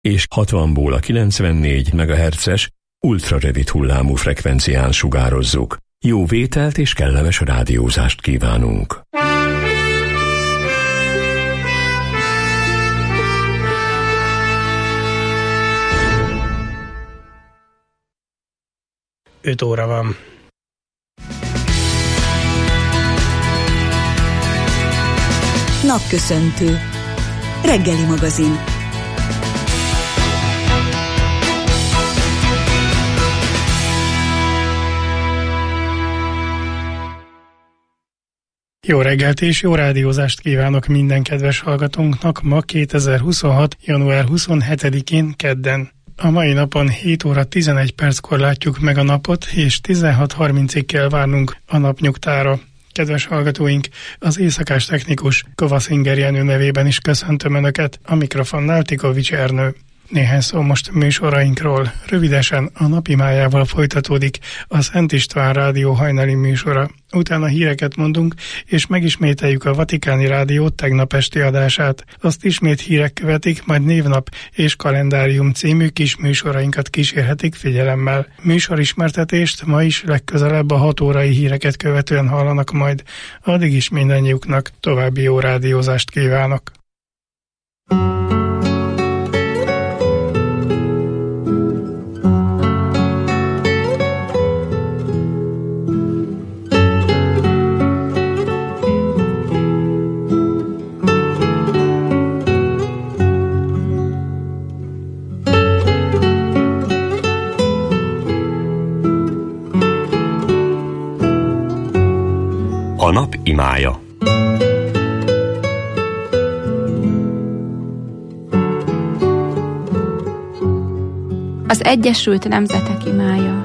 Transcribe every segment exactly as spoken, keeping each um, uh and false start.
és hatvanból a kilencvennégy megahertzes ultrarövid hullámú frekvencián sugározzuk. Jó vételt és kellemes rádiózást kívánunk! öt óra van. Napköszöntő. Reggeli magazin. Jó reggelt és jó rádiózást kívánok minden kedves hallgatónknak ma kétezer-huszonhat. január huszonhetedikén kedden. A mai napon hét óra tizenegy perckor látjuk meg a napot, és tizenhat harmincig kell várnunk a napnyugtára. Kedves hallgatóink, az éjszakás technikus Kovacs Inger Jenő nevében is köszöntöm Önöket, a mikrofonnál Tikovics Ernő. Néhány szó most műsorainkról. Rövidesen a napimájával folytatódik a Szent István Rádió hajnali műsora. Utána híreket mondunk, és megismételjük a Vatikáni Rádió tegnap esti adását. Azt ismét hírek követik, majd névnap és kalendárium című kis műsorainkat kísérhetik figyelemmel. Műsorismertetést ma is legközelebb a hat órai híreket követően hallanak majd. Addig is mindannyiuknak további jó rádiózást kívánok. A nap imája. Az Egyesült Nemzetek imája.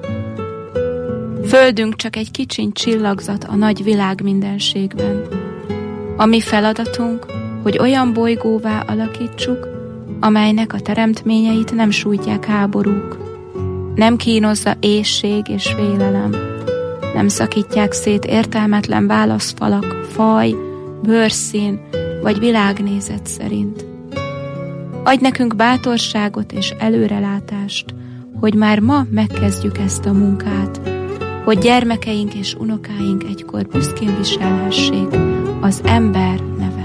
Földünk csak egy kicsiny csillagzat a nagy világ mindenségben. A mi feladatunk, hogy olyan bolygóvá alakítsuk, amelynek a teremtményeit nem sújtják háborúk. Nem kínozza éhség és félelem. Nem szakítják szét értelmetlen válaszfalak, faj, bőrszín vagy világnézet szerint. Adj nekünk bátorságot és előrelátást, hogy már ma megkezdjük ezt a munkát, hogy gyermekeink és unokáink egykor büszkén viselhessék az ember nevet.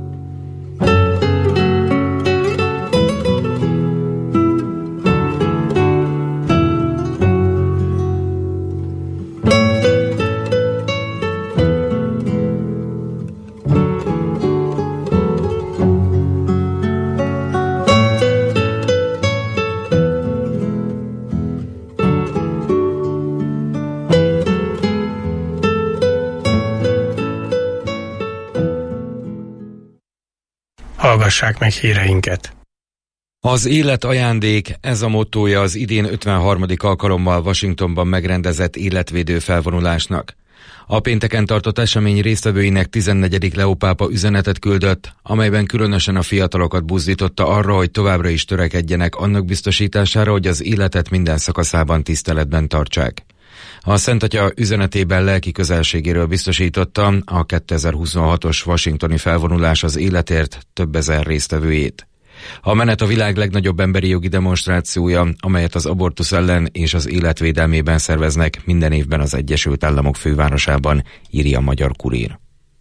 Hallgassák meg híreinket. Az élet ajándék, ez a mottója az idén ötvenharmadik alkalommal Washingtonban megrendezett életvédő felvonulásnak. A pénteken tartott esemény résztvevőinek tizennegyedik Leó pápa üzenetet küldött, amelyben különösen a fiatalokat buzdította arra, hogy továbbra is törekedjenek annak biztosítására, hogy az életet minden szakaszában tiszteletben tartsák. A Szent Atya üzenetében lelki közelségéről biztosította a kétezer-huszonhatos washingtoni felvonulás az életért több ezer résztvevőjét. A menet a világ legnagyobb emberi jogi demonstrációja, amelyet az abortusz ellen és az életvédelmében szerveznek minden évben az Egyesült Államok fővárosában, írja a Magyar Kurír.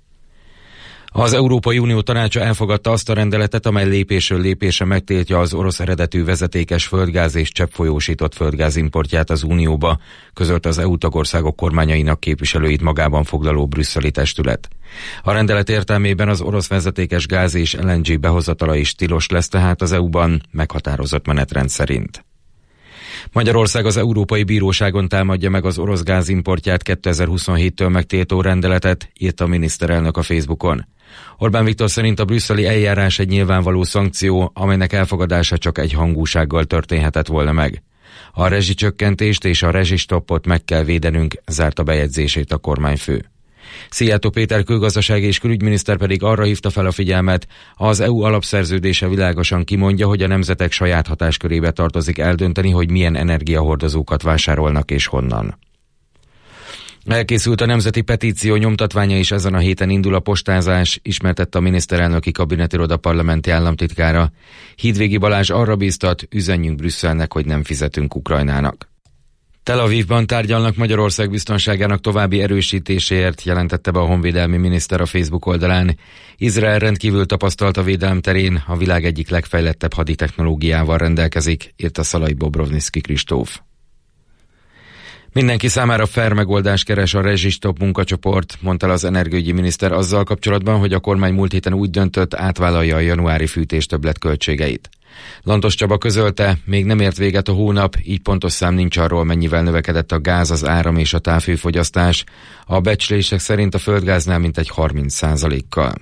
Az Európai Unió tanácsa elfogadta azt a rendeletet, amely lépésről lépésre megtiltja az orosz eredetű vezetékes földgáz és cseppfolyósított földgáz importját az Unióba, közölte az é u tagországok kormányainak képviselőit magában foglaló brüsszeli testület. A rendelet értelmében az orosz vezetékes gáz és el en gé behozatala is tilos lesz tehát az é u-ban meghatározott menetrend szerint. Magyarország az Európai Bíróságon támadja meg az orosz gázimportját kétezer-huszonhéttől megtiltó rendeletet, írta a miniszterelnök a Facebookon. Orbán Viktor szerint a brüsszeli eljárás egy nyilvánvaló szankció, amelynek elfogadása csak egy hangúsággal történhetett volna meg. A rezsicsökkentést és a rezsistoppot meg kell védenünk, zárta bejegyzését a kormányfő. Szijjártó Péter külgazdasági és külügyminiszter pedig arra hívta fel a figyelmet, az é u alapszerződése világosan kimondja, hogy a nemzetek saját hatáskörébe tartozik eldönteni, hogy milyen energiahordozókat vásárolnak és honnan. Elkészült a nemzeti petíció nyomtatványa, és ezen a héten indul a postázás, ismertette a miniszterelnöki kabinetiroda parlamenti államtitkára. Hídvégi Balázs arra bíztat, üzenjünk Brüsszelnek, hogy nem fizetünk Ukrajnának. Tel Avivban tárgyalnak Magyarország biztonságának további erősítéséért, jelentette be a honvédelmi miniszter a Facebook oldalán. Izrael rendkívül tapasztalt a védelem terén, a világ egyik legfejlettebb haditechnológiával rendelkezik, írta Szalai Bobrovnicki Kristóf. Mindenki számára fair megoldást keres a rezsistop munkacsoport, mondta az energiaügyi miniszter azzal kapcsolatban, hogy a kormány múlt héten úgy döntött, átvállalja a januári fűtés többletköltségeit. Lantos Csaba közölte, még nem ért véget a hónap, így pontos szám nincs arról, mennyivel növekedett a gáz, az áram és a távhőfogyasztás. A becslések szerint a földgáznál mintegy harminc százalékkal.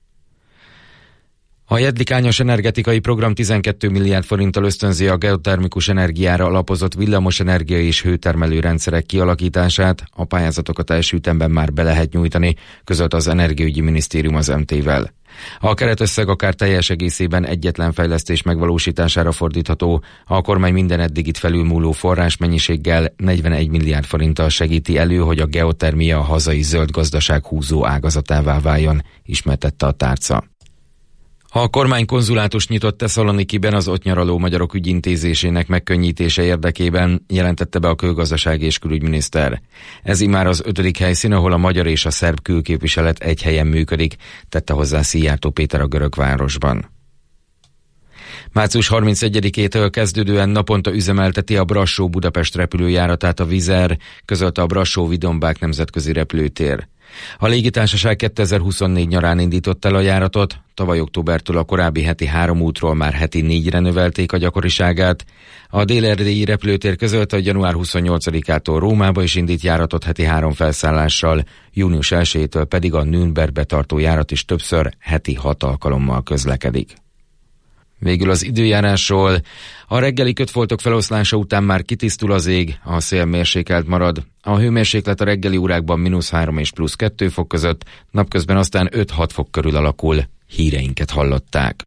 A Jedlikányos energetikai program tizenkét milliárd forinttal ösztönzi a geotermikus energiára alapozott villamosenergia és hőtermelő rendszerek kialakítását, a pályázatokat első ütemben már be lehet nyújtani, közölt az Energiaügyi Minisztérium az em té-vel. A keretösszeg akár teljes egészében egyetlen fejlesztés megvalósítására fordítható, a kormány minden eddigit felülmúló forrásmennyiséggel negyvenegy milliárd forinttal segíti elő, hogy a geotermia a hazai zöld gazdaság húzó ágazatává váljon, ismertette a tárca. A kormány konzulátus nyitott Tesszalonikiben az ott nyaraló magyarok ügyintézésének megkönnyítése érdekében, jelentette be a külgazdasági és külügyminiszter. Ez immár az ötödik helyszín, ahol a magyar és a szerb külképviselet egy helyen működik, tette hozzá Szijjártó Péter a görög városban. március harmincegyedikétől kezdődően naponta üzemelteti a Brassó-Budapest repülőjáratát a Wizz Air, közölte a Brassó-Vidombák nemzetközi repülőtér. A légitársaság kétezer-huszonnégy nyarán indított el a járatot, tavaly októbertől a korábbi heti három útról már heti négyre növelték a gyakoriságát. A dél-erdélyi repülőtér közölte, hogy január huszonnyolcadikától Rómába is indít járatot heti három felszállással, június elsejétől pedig a Nürnbergbe tartó járat is többször heti hat alkalommal közlekedik. Végül az időjárásról. A reggeli kötfoltok feloszlása után már kitisztul az ég, a szél mérsékelt marad. A hőmérséklet a reggeli órákban mínusz három és plusz kettő fok között, napközben aztán öt-hat fok körül alakul. Híreinket hallották.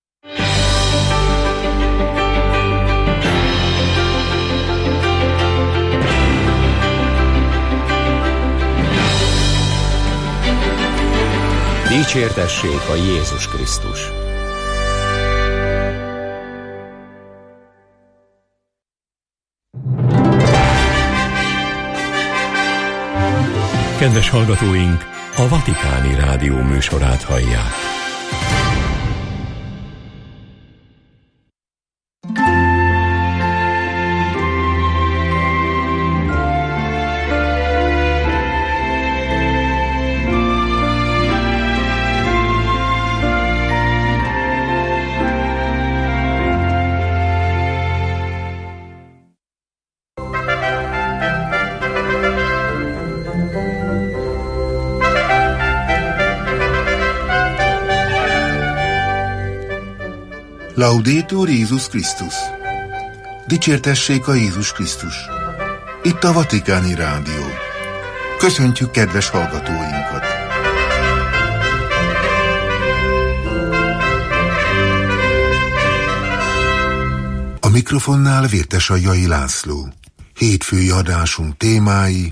Dicsértessék a Jézus Krisztus! Kedves hallgatóink, a Vatikáni Rádió műsorát hallják. Laudetur Jézus Krisztus! Dicsértessék a Jézus Krisztus! Itt a Vatikáni Rádió. Köszöntjük kedves hallgatóinkat! A mikrofonnál Vértesajjai László. Hétfői adásunk témái: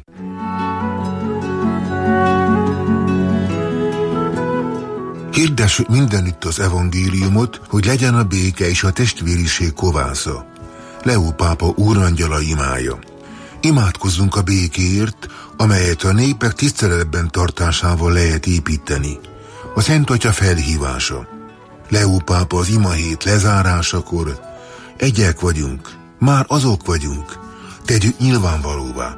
hirdessük mindenütt az evangéliumot, hogy legyen a béke és a testvériség kovásza. Leó pápa úrangyala imája. Imádkozzunk a békéért, amelyet a népek tiszteletben tartásával lehet építeni. A Szent Atya felhívása. Leó pápa az imahét lezárásakor: egyek vagyunk, már azok vagyunk, tegyük nyilvánvalóvá.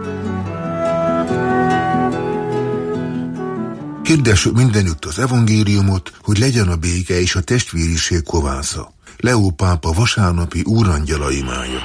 Hirdessük mindenütt az evangéliumot, hogy legyen a béke és a testvériség kovásza. Leó pápa vasárnapi úrangyala imája.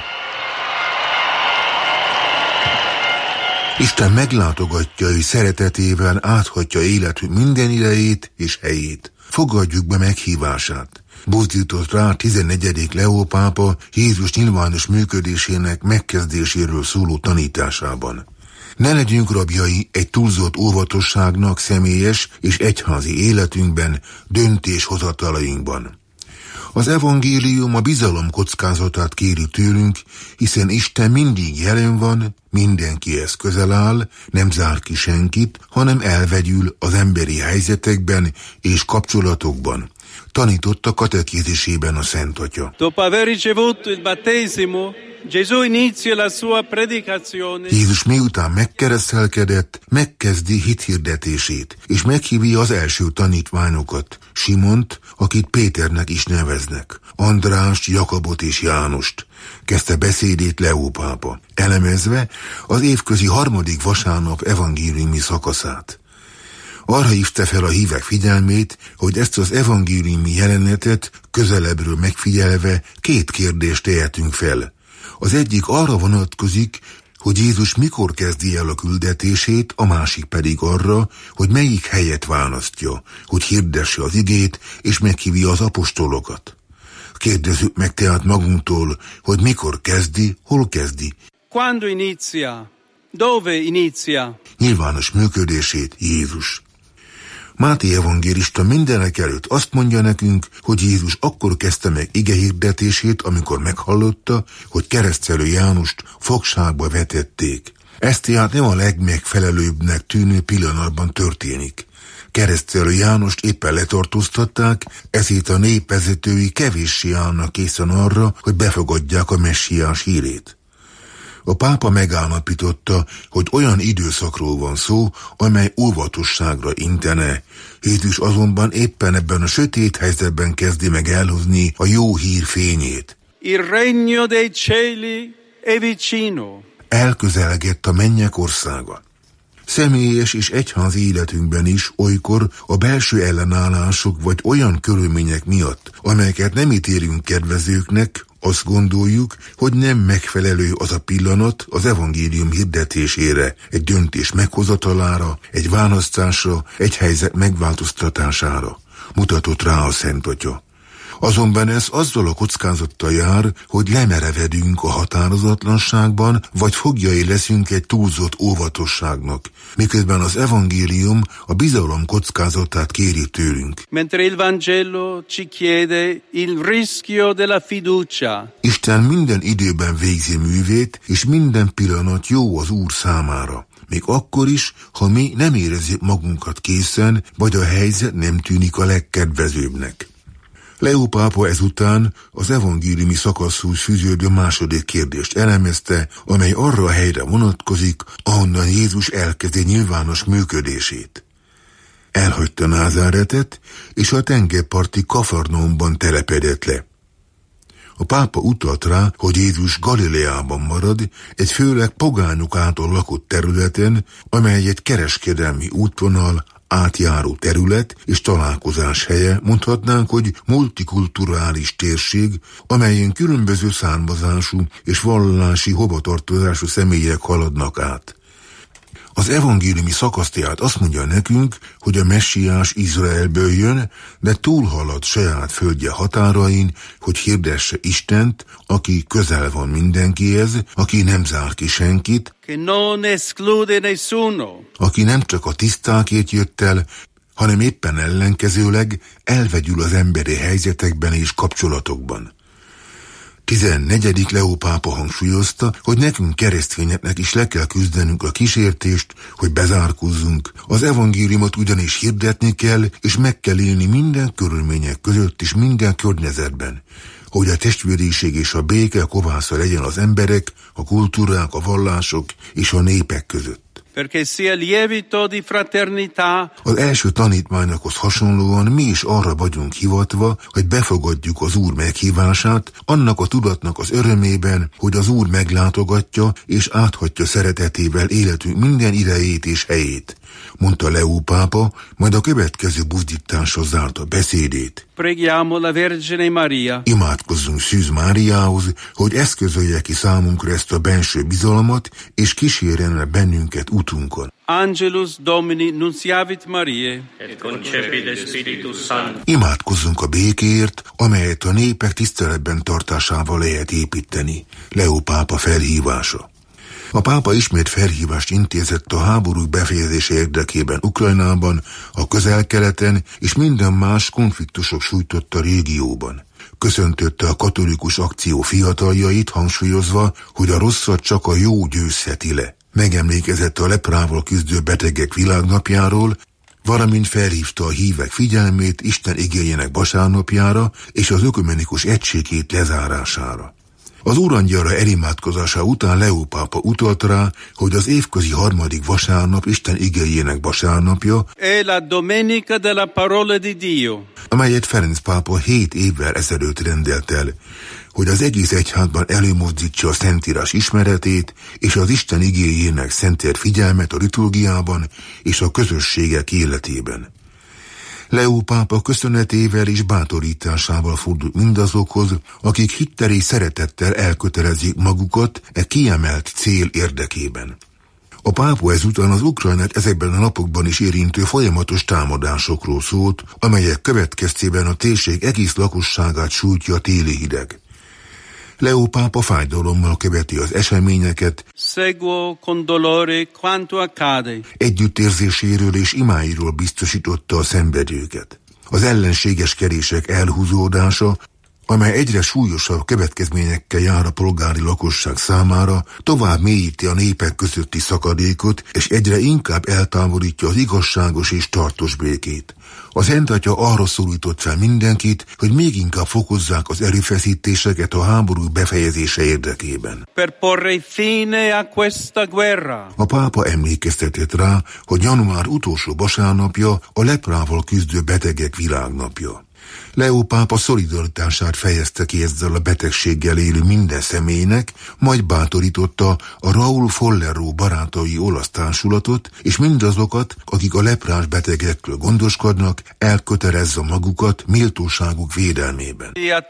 Isten meglátogatja és szeretetével áthatja életünk minden idejét és helyét. Fogadjuk be meghívását. Buzdított rá tizennegyedik Leó pápa Jézus nyilvános működésének megkezdéséről szóló tanításában. Ne legyünk rabjai egy túlzott óvatosságnak személyes és egyházi életünkben, döntéshozatalainkban. Az evangélium a bizalom kockázatát kéri tőlünk, hiszen Isten mindig jelen van, mindenkihez közel áll, nem zár ki senkit, hanem elvegyül az emberi helyzetekben és kapcsolatokban. Tanította katekézisében a Szent Atya. Dopo aver ricevuto il battesimo, Gesù inizia la sua predicazione. Jézus miután megkeresztelkedett, megkezdi hithirdetését, és meghívja az első tanítványokat, Simont, akit Péternek is neveznek, Andrást, Jakabot és Jánost. Kezdte beszédét Leó pápa, elemezve az évközi harmadik vasárnap evangéliumi szakaszát. Arra hívta fel a hívek figyelmét, hogy ezt az evangéliumi jelenetet közelebbről megfigyelve két kérdést tehetünk fel. Az egyik arra vonatkozik, hogy Jézus mikor kezdi el a küldetését, a másik pedig arra, hogy melyik helyet választja, hogy hirdesse az igét és meghívja az apostolokat. Kérdezzük meg tehát magunktól, hogy mikor kezdi, hol kezdi. Quando inizia? Dove inizia? Nyilvános működését Jézus. Máté evangélista mindenek előtt azt mondja nekünk, hogy Jézus akkor kezdte meg igehirdetését, amikor meghallotta, hogy keresztelő Jánost fogságba vetették. Ez tehát nem a legmegfelelőbbnek tűnő pillanatban történik. Keresztelő Jánost éppen letartóztatták, ezért a népvezetői kevéssé állnak készen arra, hogy befogadják a messiás hírét. A pápa megállapította, hogy olyan időszakról van szó, amely óvatosságra intene. Jézus azonban éppen ebben a sötét helyzetben kezdi meg elhozni a jó hír fényét. Il regno dei cieli è vicino. Elközelgett a mennyek országa. Személyes és egyházi életünkben is olykor a belső ellenállások vagy olyan körülmények miatt, amelyeket nem ítélünk kedvezőknek, azt gondoljuk, hogy nem megfelelő az a pillanat az evangélium hirdetésére, egy döntés meghozatalára, egy választásra, egy helyzet megváltoztatására. Mutatott rá a Szent Atya. Azonban ez azzal a kockázattal jár, hogy lemerevedünk a határozatlanságban, vagy foglyai leszünk egy túlzott óvatosságnak, miközben az evangélium a bizalom kockázatát kéri tőlünk. Mentre il Vangelo ci chiede il rischio della fiducia. Isten minden időben végzi művét, és minden pillanat jó az Úr számára. Még akkor is, ha mi nem érezzük magunkat készen, vagy a helyzet nem tűnik a legkedvezőbbnek. Leó pápa ezután az evangéliumi szakaszhoz fűződő második kérdést elemezte, amely arra a helyre vonatkozik, ahonnan Jézus elkezdi nyilvános működését. Elhagyta Názáretet, és a tengerparti Kafarnaumban telepedett le. A pápa utalt rá, hogy Jézus Galileában marad, egy főleg pogányok által lakott területen, amely egy kereskedelmi útvonal, átjáró terület és találkozás helye, mondhatnánk, hogy multikulturális térség, amelyen különböző származású és vallási hovatartozású személyek haladnak át. Az evangéliumi szakasz tehát azt mondja nekünk, hogy a messiás Izraelből jön, de túlhalad saját földje határain, hogy hirdesse Istent, aki közel van mindenkihez, aki nem zár ki senkit, aki nem csak a tisztákért jött el, hanem éppen ellenkezőleg elvegyül az emberi helyzetekben és kapcsolatokban. tizennegyedik Leó pápa hangsúlyozta, hogy nekünk keresztényeknek is le kell küzdenünk a kísértést, hogy bezárkózzunk. Az evangéliumot ugyanis hirdetni kell, és meg kell élni minden körülmények között és minden környezetben, hogy a testvériség és a béke kovásza legyen az emberek, a kultúrák, a vallások és a népek között. Az első tanítványokhoz hasonlóan mi is arra vagyunk hivatva, hogy befogadjuk az Úr meghívását, annak a tudatnak az örömében, hogy az Úr meglátogatja és áthatja szeretetével életünk minden idejét és helyét, mondta Leó pápa, majd a következő buzdításra zárta beszédét. Preghiamo la Vergine Maria. Imádkozzunk Szűz Máriához, hogy eszközölje ki számunkra ezt a benső bizalmat, és kísérjen bennünket utunkon. Angelus Domini nunciavit Mariae. Et concepit Spiritus Sancti. Imádkozzunk a békéért, amelyet a népek tiszteletben tartásával lehet építeni. Leó pápa felhívása. A pápa ismét felhívást intézett a háborúk befejezése érdekében Ukrajnában, a Közel-Keleten és minden más konfliktusok sújtotta régióban. Köszöntötte a Katolikus Akció fiataljait, hangsúlyozva, hogy a rosszat csak a jó győzheti le. Megemlékezett a leprával küzdő betegek világnapjáról, valamint felhívta a hívek figyelmét Isten igéjének vasárnapjára és az ökumenikus egységét lezárására. Az Úrangyalra elimádkozása után Leó pápa utalt rá, hogy az évközi harmadik vasárnap Isten igéjének vasárnapja, è la domenica della parola di Dio, amelyet Ferenc pápa hét évvel ezelőtt rendelt el, hogy az egész egyházban előmozdítsa a Szentírás ismeretét és az Isten igéjének szentelt figyelmet a liturgiában és a közösségek életében. Leó pápa köszönetével és bátorításával fordult mindazokhoz, akik hittel és szeretettel elkötelezik magukat e kiemelt cél érdekében. A pápa ezután az Ukrajnát ezekben a napokban is érintő folyamatos támadásokról szólt, amelyek következtében a térség egész lakosságát sújtja a téli hideg. Leó pápa fájdalommal követi az eseményeket, seguo con dolore quanto accade. Együttérzéséről és imáiról biztosította a szenvedőket. Az ellenségeskedések elhúzódása, amely egyre súlyosabb következményekkel jár a polgári lakosság számára, tovább mélyíti a népek közötti szakadékot, és egyre inkább eltávolítja az igazságos és tartós békét. A Szent Atya arra szólított fel mindenkit, hogy még inkább fokozzák az erőfeszítéseket a háború befejezése érdekében. Per porre fine a questa guerra. A pápa emlékeztetett rá, hogy január utolsó vasárnapja a leprával küzdő betegek világnapja. Leó pápa szolidaritását fejezte ki ezzel a betegséggel élő minden személynek, majd bátorította a Raúl Follero barátai olasz társulatot, és mindazokat, akik a leprás betegekről gondoskodnak, elkötelezze magukat méltóságuk védelmében.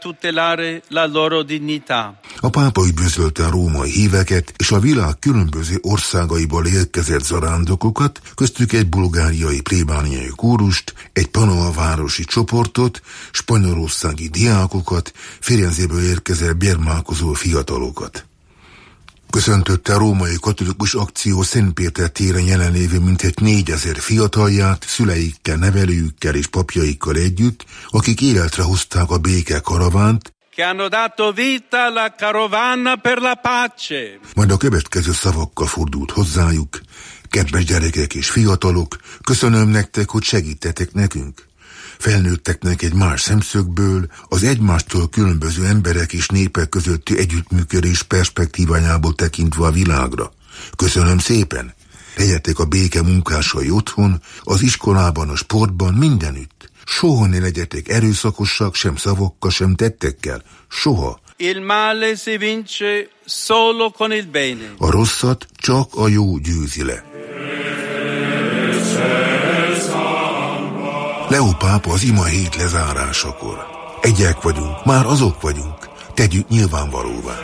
A pápa üdvözölte a római híveket és a világ különböző országaiból érkezett zarándokokat, köztük egy bulgáriai plébániai kórust, egy Panoa városi csoportot, spanyolországi diákokat, Firenzéből érkezett bérmálkozó fiatalokat. Köszöntötte a Római Katolikus Akció Szent Péter téren jelenlévő mintegy négyezer fiatalját, szüleikkel, nevelőjükkel és papjaikkal együtt, akik életre hozták a béke karavánt, che hanno dato vita alla carovana per la pace. Majd a következő szavakkal fordult hozzájuk: kedves gyerekek és fiatalok, köszönöm nektek, hogy segítetek nekünk. Felnőtteknek egy más szemszögből, az egymástól különböző emberek és népek közötti együttműködés perspektívájából tekintve a világra. Köszönöm szépen! Legyetek a béke munkásai otthon, az iskolában, a sportban, mindenütt. Soha ne legyetek erőszakosak, sem szavakkal, sem tettekkel. Soha. Il male si vince solo con il bene. A rosszat csak a jó győzi le. Leó pápa az ima hét lezárásakor: egyek vagyunk, már azok vagyunk, tegyük nyilvánvalóvá.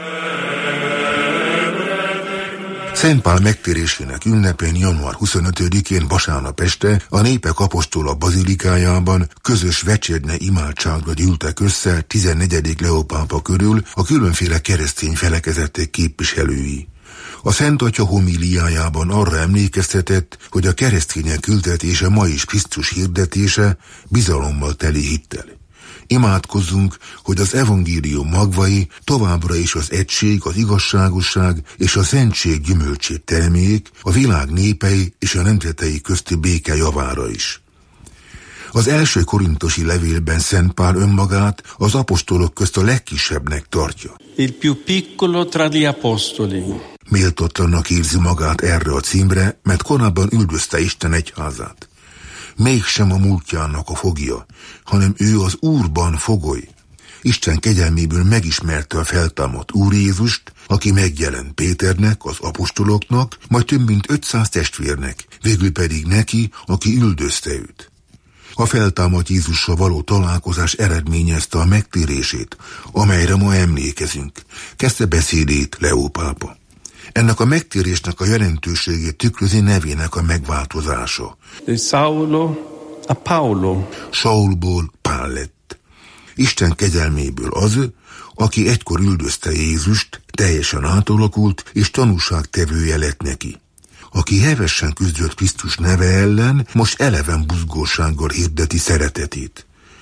Szent Pál megtérésének ünnepén január huszonötödikén vasárnap este a Népek Apostola bazilikájában közös vecsérne imádságra gyűltek össze tizennegyedik Leó pápa körül a különféle keresztény felekezetek képviselői. A Szent Atya homíliájában arra emlékeztetett, hogy a keresztények küldetése ma is Krisztus hirdetése, bizalommal teli hittel. Imádkozzunk, hogy az evangélium magvai továbbra is az egység, az igazságosság és a szentség gyümölcsét termék a világ népei és a nemzetei közti béke javára is. Az első korintusi levélben Szent Pál önmagát az apostolok közt a legkisebbnek tartja. Il più piccolo tra gli apostoli. Méltatlannak érzi magát erre a címre, mert korábban üldözte Isten egyházát. Mégsem a múltjának a fogja, hanem ő az Úrban fogoly. Isten kegyelméből megismerte a feltámadt Úr Jézust, aki megjelent Péternek, az apostoloknak, majd több mint ötszáz testvérnek, végül pedig neki, aki üldözte őt. A feltámadt Jézussal való találkozás eredményezte a megtérését, amelyre ma emlékezünk, kezdte beszédét Leó pápa. Ennek a megtérésnek a jelentőségét tükrözi nevének a megváltozása. De Saulo a Paulo. Saulból Pál lett. Isten kegyelméből az, aki egykor üldözte Jézust, teljesen átalakult és tanúságtevője lett neki. Aki hevesen küzdött Krisztus neve ellen, most eleven buzgósággal hirdeti szeretetét.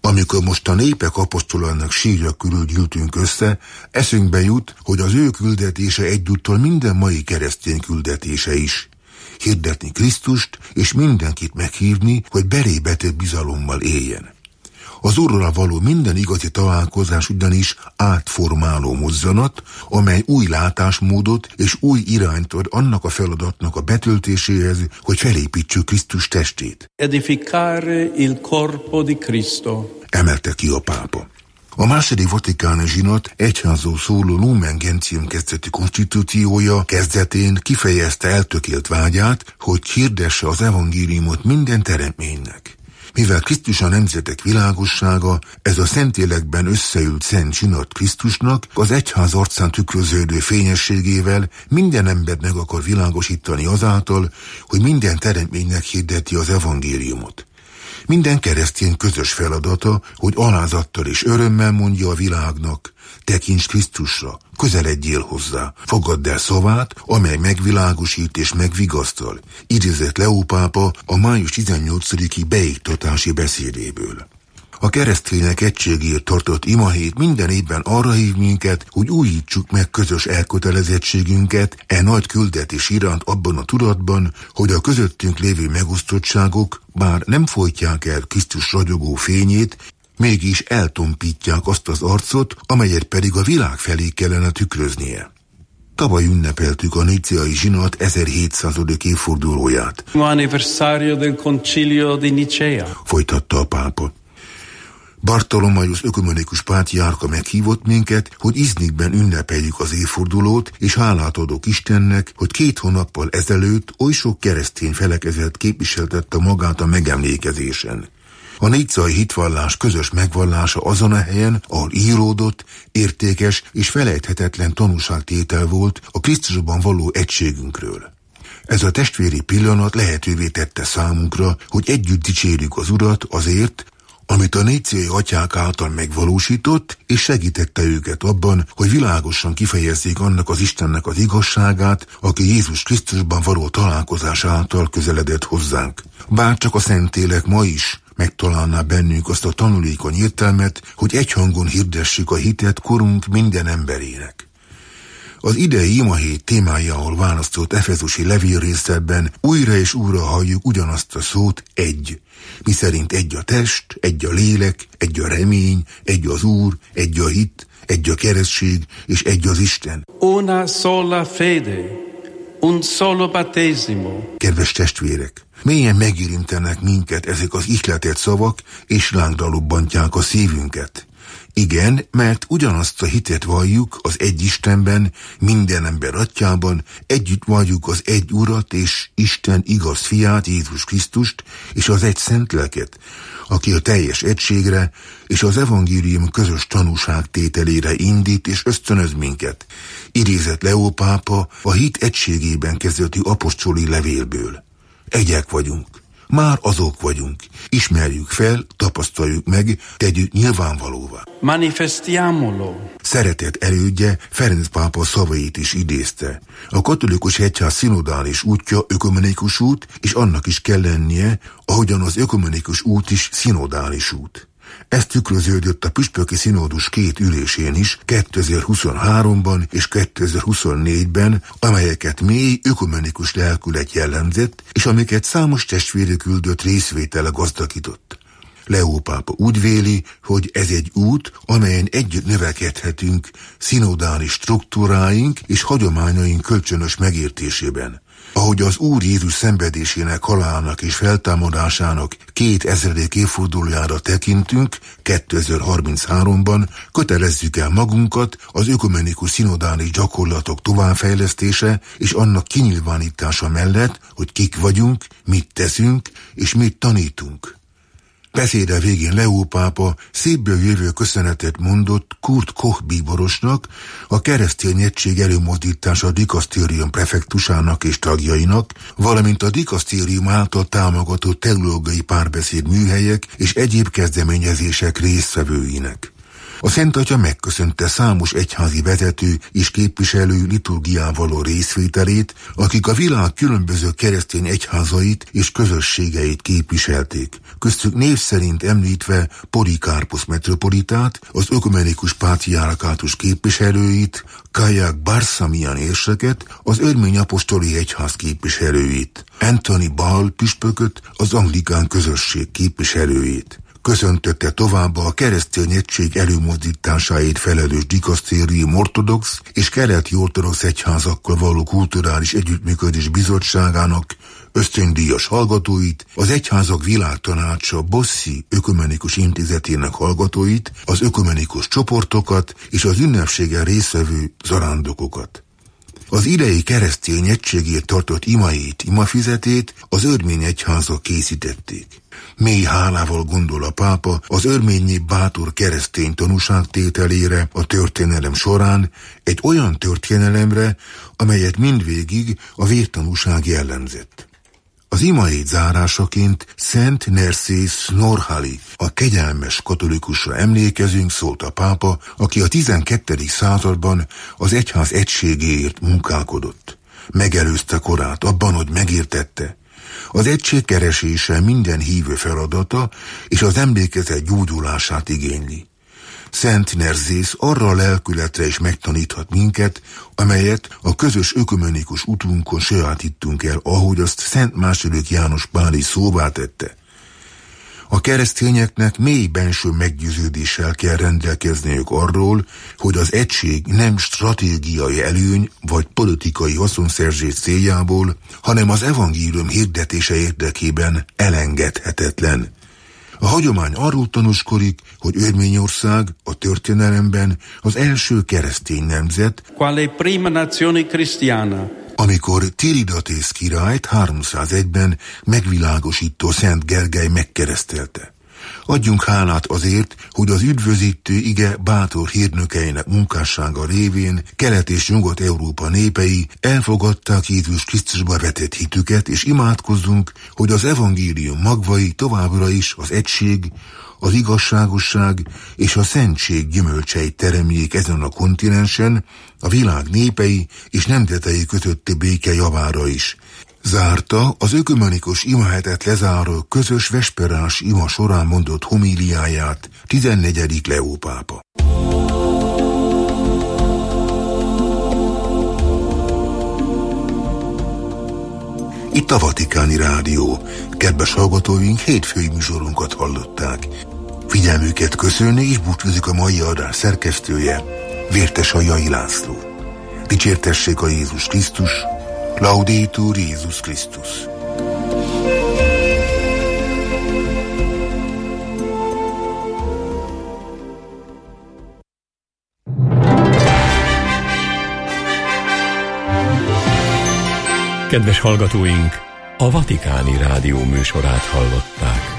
Amikor most a népek apostolának sírja körül gyűltünk össze, eszünkbe jut, hogy az ő küldetése egyúttal minden mai keresztény küldetése is. Hirdetni Krisztust, és mindenkit meghívni, hogy belébe tett bizalommal éljen. Az Úrral való minden igazi találkozás ugyanis átformáló mozzanat, amely új látásmódot és új irányt ad annak a feladatnak a betöltéséhez, hogy felépítsük Krisztus testét. Edificare il corpo di Cristo. Emelte ki a pápa. A második vatikáni zsinat egyházról szóló Lumen Gentium kezdeti konstitúciója kezdetén kifejezte eltökélt vágyát, hogy hirdesse az evangéliumot minden teremtménynek. Mivel Krisztus a nemzetek világossága, ez a Szentlélekben összeült szent zsinat Krisztusnak az egyház arcán tükröződő fényességével minden embert meg akar világosítani azáltal, hogy minden teremtménynek hirdeti az evangéliumot. Minden keresztény közös feladata, hogy alázattal és örömmel mondja a világnak: tekints Krisztusra, közeledjél hozzá, fogadd el szavát, amely megvilágosít és megvigasztal, idézett Leó pápa a május tizennyolcadiki beiktatási beszédéből. A keresztények egységért tartott imahét minden évben arra hív minket, hogy újítsuk meg közös elkötelezettségünket e nagy küldetés iránt abban a tudatban, hogy a közöttünk lévő megosztottságok bár nem folytják el Krisztus ragyogó fényét, mégis eltompítják azt az arcot, amelyet pedig a világ felé kellene tükröznie. Tavaly ünnepeltük a Nicéai zsinat ezerhétszázadik évfordulóját. Anniversario del Concilio di Nicea. Folytatta a pápa. Bartolomaius ökumenikus pátriárka meghívott minket, hogy Iznikben ünnepeljük az évfordulót, és hálát adok Istennek, hogy két hónappal ezelőtt oly sok keresztény felekezet képviseltette magát a megemlékezésen. A nicei hitvallás közös megvallása azon a helyen, ahol íródott, értékes és felejthetetlen tanúságtétel volt a Krisztusban való egységünkről. Ez a testvéri pillanat lehetővé tette számunkra, hogy együtt dicsérjük az Urat azért, amit a nicei atyák által megvalósított, és segítette őket abban, hogy világosan kifejezzék annak az Istennek az igazságát, aki Jézus Krisztusban való találkozás által közeledett hozzánk. Bár csak a Szentlélek ma is megtalálná bennünk azt a tanulékony értelmet, hogy egyhangon hirdessük a hitet korunk minden emberének. Az idei imahét témájául választott efezusi levélrészletben újra és újra halljuk ugyanazt a szót: egy. Miszerint egy a test, egy a lélek, egy a remény, egy az Úr, egy a hit, egy a keresztség és egy az Isten. Una sola fede, un solo battesimo. Kedves testvérek, mélyen megérintenek minket ezek az ihletett szavak, és lángra lobbantják a szívünket. Igen, mert ugyanazt a hitet valljuk az egy Istenben, minden ember atyában, együtt valljuk az egy Urat és Isten igaz fiát, Jézus Krisztust, és az egy Szentlelket, aki a teljes egységre és az evangélium közös tanúságtételére indít és ösztönöz minket. Idézett Leó pápa a hit egységében kezdetű apostoli levélből. Egyek vagyunk. Már azok vagyunk. Ismerjük fel, tapasztaljuk meg, tegyük nyilvánvalóvá. Manifestiamolo. Szeretett elődje Ferenc pápa szavait is idézte. A katolikus egyház szinodális útja ökumenikus út, és annak is kell lennie, ahogyan az ökumenikus út is szinodális út. Ez tükröződött a püspöki színódus két ülésén is kétezer-huszonháromban és kétezer-huszonnégyben, amelyeket mély ökumenikus lelkület jellemzett, és amiket számos testvére küldött részvétele gazdagított. Leó pápa úgy véli, hogy ez egy út, amelyen együtt növekedhetünk szinodális struktúráink és hagyományaink kölcsönös megértésében. Ahogy az Úr Jézus szenvedésének, halálának és feltámadásának két ezredik évfordulójára tekintünk kétezer-harmincháromban, kötelezzük el magunkat az ökumenikus szinodális gyakorlatok továbbfejlesztése és annak kinyilvánítása mellett, hogy kik vagyunk, mit teszünk és mit tanítunk. Beszéde végén Leó pápa szépből jövő köszönetet mondott Kurt Koch bíborosnak, a keresztény egység előmozdítása dikasztérium prefektusának és tagjainak, valamint a dikasztérium által támogatott teológiai párbeszéd műhelyek és egyéb kezdeményezések résztvevőinek. A Szent Atya megköszönte számos egyházi vezető és képviselő liturgián való részvételét, akik a világ különböző keresztény egyházait és közösségeit képviselték. Köztük név szerint említve Polikarpusz metropolitát, az ökumenikus pátriárkátus képviselőit, Kajak Barsamian érseket, az örmény apostoli egyház képviselőit, Anthony Ball püspököt, az anglikán közösség képviselőit. Köszöntötte továbbá a keresztény egység előmozdításáért felelős dikasztérium ortodox és keleti ortodox egyházakkal való kulturális együttműködés bizottságának ösztöndíjas hallgatóit, az Egyházak Világtanácsa Bosszi Ökumenikus Intézetének hallgatóit, az ökumenikus csoportokat és az ünnepségen résztvevő zarándokokat. Az idei keresztény egységért tartott imait, imafizetét az örmény egyházak készítették. Mély hálával gondol a pápa az örményi bátor keresztény tanúságtételére a történelem során, egy olyan történelemre, amelyet mindvégig a vértanúság jellemzett. Az imait zárásaként Szent Nerszész Norhali, a kegyelmes katolikusra emlékezünk, szólt a pápa, aki a tizenkettedik században az egyház egységéért munkálkodott. Megelőzte korát abban, hogy megértette: az egység keresése minden hívő feladata, és az emlékezet gyógyulását igényli. Szent Nerzész arra a lelkületre is megtaníthat minket, amelyet a közös ökumenikus utunkon sajátítunk el, ahogy azt Szent második János Pál is szóvá tette. A keresztényeknek mély benső meggyőződéssel kell rendelkezniük arról, hogy az egység nem stratégiai előny vagy politikai haszonszerzés céljából, hanem az evangélium hirdetése érdekében elengedhetetlen. A hagyomány arról tanúskodik, hogy Örményország a történelemben az első keresztény nemzet, quale prima nazione cristiana, amikor Tiridatész királyt háromszázegyben megvilágosító Szent Gergely megkeresztelte. Adjunk hálát azért, hogy az üdvözítő ige bátor hírnökeinek munkássága révén Kelet- és Nyugat-Európa népei elfogadták Jézus Krisztusba vetett hitüket, és imádkozzunk, hogy az evangélium magvai továbbra is az egység, az igazságosság és a szentség gyümölcseit teremjék ezen a kontinensen, a világ népei és nemzetei közötti béke javára is. Zárta az ökumenikus imahetet lezáró közös vesperás ima során mondott homíliáját tizennegyedik Leó pápa. Itt a Vatikáni Rádió. Kedves hallgatóink, hétfői műsorunkat hallották. Figyelmüket köszönni és búcsúzik a mai adás szerkesztője, Vértesai László. Dicsértessék a Jézus Krisztus, Laudetur Jézus Krisztus. Kedves hallgatóink, a Vatikáni Rádió műsorát hallották.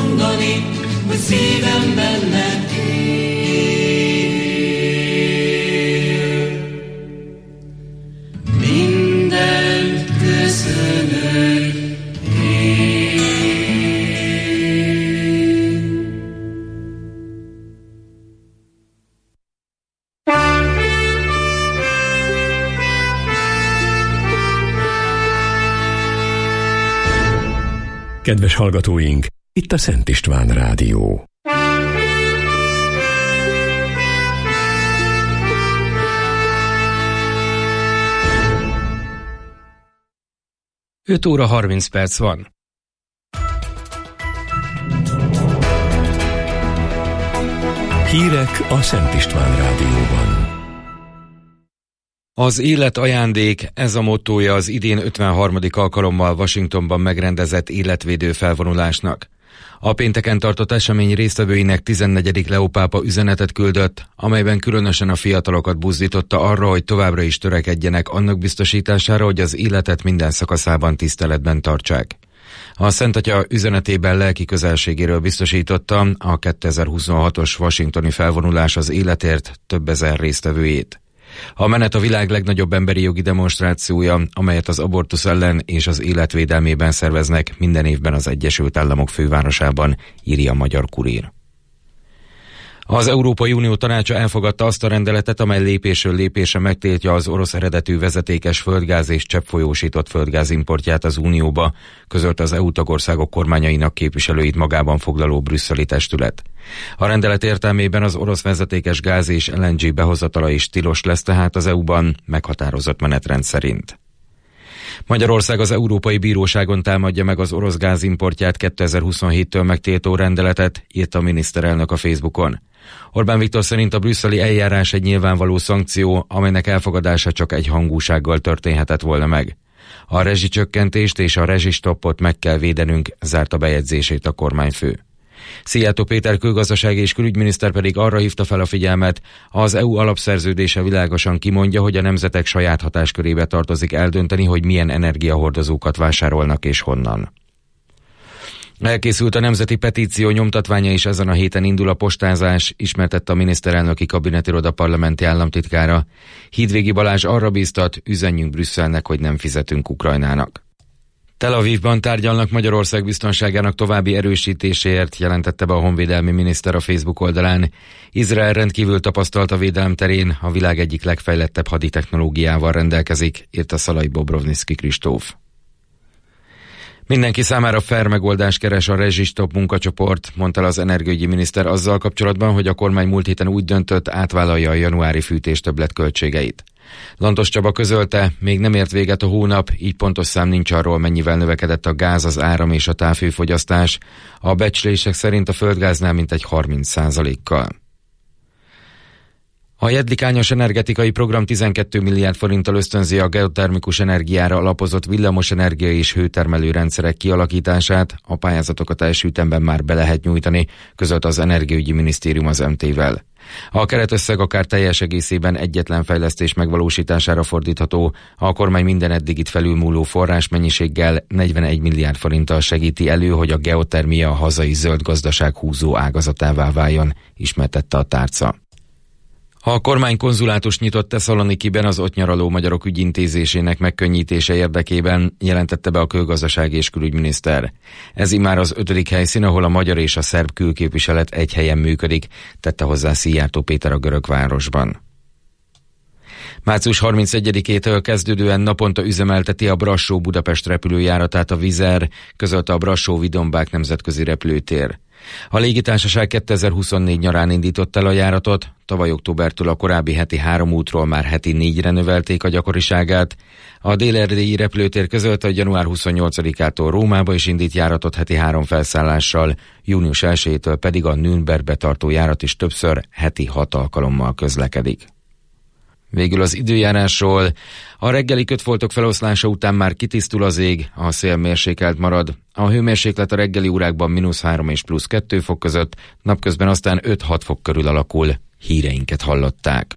Hogy szívem benned él. Kedves hallgatóink, itt a Szent István Rádió. öt óra harminc perc van. Hírek a Szent István Rádióban. Az élet ajándék, ez a mottója az idén ötvenharmadik alkalommal Washingtonban megrendezett életvédő felvonulásnak. A pénteken tartott esemény résztvevőinek tizennegyedik Leó pápa üzenetet küldött, amelyben különösen a fiatalokat buzdította arra, hogy továbbra is törekedjenek annak biztosítására, hogy az életet minden szakaszában tiszteletben tartsák. A Szent Atya üzenetében lelki közelségéről biztosította a kétezer-huszonhatos washingtoni felvonulás az életért több ezer résztvevőjét. A menet a világ legnagyobb emberi jogi demonstrációja, amelyet az abortusz ellen és az életvédelmében szerveznek minden évben az Egyesült Államok fővárosában, írja a Magyar Kurír. Az Európai Unió tanácsa elfogadta azt a rendeletet, amely lépésről lépésre megtiltja az orosz eredetű vezetékes földgáz és cseppfolyósított földgáz importját az Unióba, közölte az é u tagországok kormányainak képviselőit magában foglaló brüsszeli testület. A rendelet értelmében az orosz vezetékes gáz és el en gé behozatala is tilos lesz tehát az é u-ban meghatározott menetrend szerint. Magyarország az Európai Bíróságon támadja meg az orosz gázimportját kétezer-huszonhéttől megtiltó rendeletet, írta a miniszterelnök a Facebookon. Orbán Viktor szerint a brüsszeli eljárás egy nyilvánvaló szankció, amelynek elfogadása csak egy hangúsággal történhetett volna meg. A rezsicsökkentést és a rezsistoppot meg kell védenünk, zárta bejegyzését a kormányfő. Szijjártó Péter külgazdasági és külügyminiszter pedig arra hívta fel a figyelmet, az é u alapszerződése világosan kimondja, hogy a nemzetek saját hatáskörébe tartozik eldönteni, hogy milyen energiahordozókat vásárolnak és honnan. Elkészült a nemzeti petíció nyomtatványa, és ezen a héten indul a postázás, ismertette a miniszterelnöki kabinetiroda parlamenti államtitkára. Hídvégi Balázs arra bíztat, üzenjünk Brüsszelnek, hogy nem fizetünk Ukrajnának. Tel Avivban tárgyalnak Magyarország biztonságának további erősítéséért, jelentette be a honvédelmi miniszter a Facebook oldalán. Izrael rendkívül tapasztalt a védelem terén, a világ egyik legfejlettebb haditechnológiával rendelkezik, írta Szalai Bobrovnicki Kristóf. Mindenki számára fair megoldást keres a rezsistop munkacsoport, mondta az energiaügyi miniszter azzal kapcsolatban, hogy a kormány múlt héten úgy döntött, átvállalja a januári fűtés többletköltségeit. Lantos Csaba közölte, még nem ért véget a hónap, így pontos szám nincs arról, mennyivel növekedett a gáz, az áram és a távhőfogyasztás. A becslések szerint a földgáznál mintegy harminc százalékkal. A Jedlikányos energetikai program tizenkét milliárd forinttal ösztönzi a geotermikus energiára alapozott villamosenergia és hőtermelő rendszerek kialakítását, a pályázatokat első ütemben már be lehet nyújtani, közölte az Energiaügyi Minisztérium az em té-vel. A keretösszeg akár teljes egészében egyetlen fejlesztés megvalósítására fordítható, a kormány minden eddigit felülmúló forrásmennyiséggel negyvenegy milliárd forinttal segíti elő, hogy a geotermia a hazai zöld gazdaság húzó ágazatává váljon, ismertette a tárca. A kormány konzulátust nyitott Tesszalonikiben az ott nyaraló magyarok ügyintézésének megkönnyítése érdekében, jelentette be a külgazdasági és külügyminiszter. Ez immár az ötödik helyszín, ahol a magyar és a szerb külképviselet egy helyen működik, tette hozzá Szijjártó Péter a görög városban. március harmincegyedikétől kezdődően naponta üzemelteti a Brassó-Budapest repülőjáratát a Wizz Air, közölte a Brassó-Vidombák nemzetközi repülőtér. A légitársaság kétezer-huszonnégy nyarán indított el a járatot, tavaly októbertől a korábbi heti három útról már heti négyre növelték a gyakoriságát. A dél-erdélyi repülőtér közölte, hogy január huszonnyolcadikától Rómába is indít járatot heti három felszállással, június elsejétől pedig a Nürnbergbe tartó járat is többször heti hat alkalommal közlekedik. Végül az időjárásról. A reggeli kötfoltok feloszlása után már kitisztul az ég, a szél mérsékelt marad. A hőmérséklet a reggeli órákban mínusz három és plusz kettő fok között, napközben aztán öt-hat fok körül alakul. Híreinket hallották.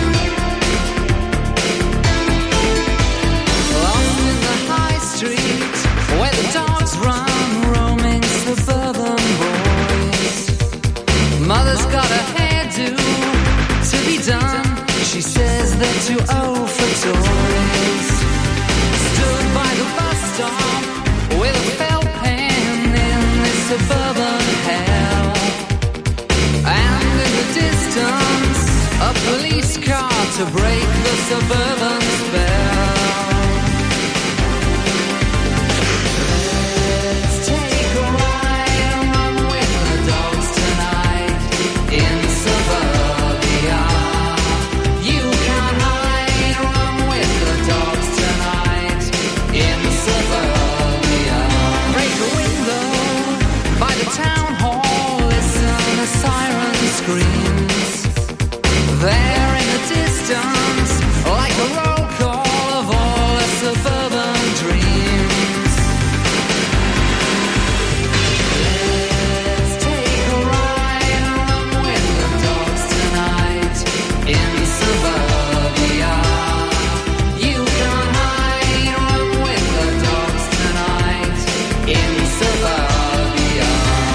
Street with a felt pen in this suburban hell. And in the distance, a police car to break the suburban spell. Let's take a ride and run with the dogs tonight in suburbia. You can hide, run with the dogs tonight in suburbia. Break a window by the town hall, listen a siren screams. There in the distance, like a roll call of all the suburban dreams. Let's take a ride and run with the dogs tonight in suburbia. You can hide, run with the dogs tonight in suburbia.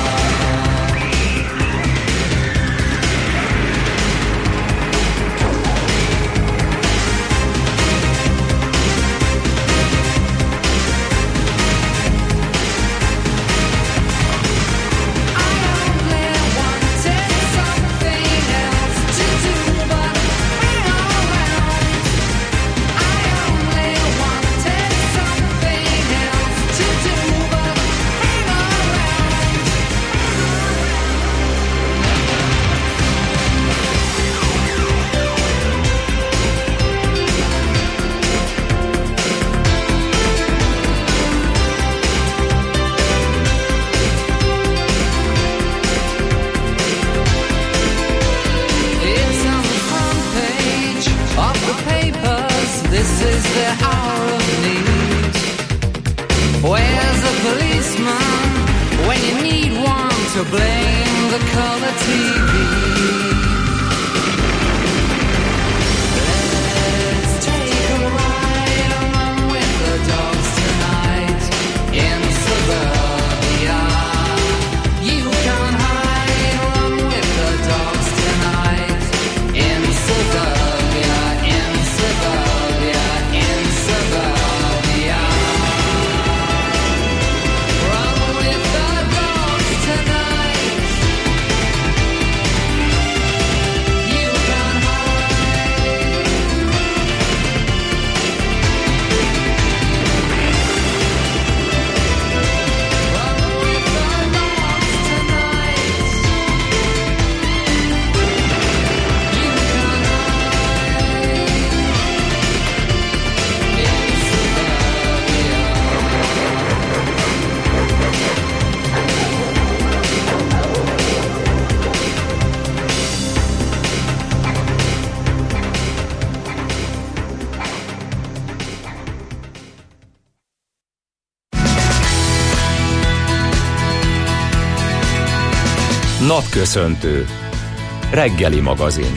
It's on the front page of the papers. This is the hour of need. Where's the policeman when you need one to blame the color T V? Let's take a ride and run with the dogs tonight in suburbia. You can hide, run with the dogs tonight in suburbia, in suburbia, in suburbia. Run with the dogs tonight. You can hide. Run with the dogs tonight. You can hide in suburbia. Napköszöntő. Reggeli magazin.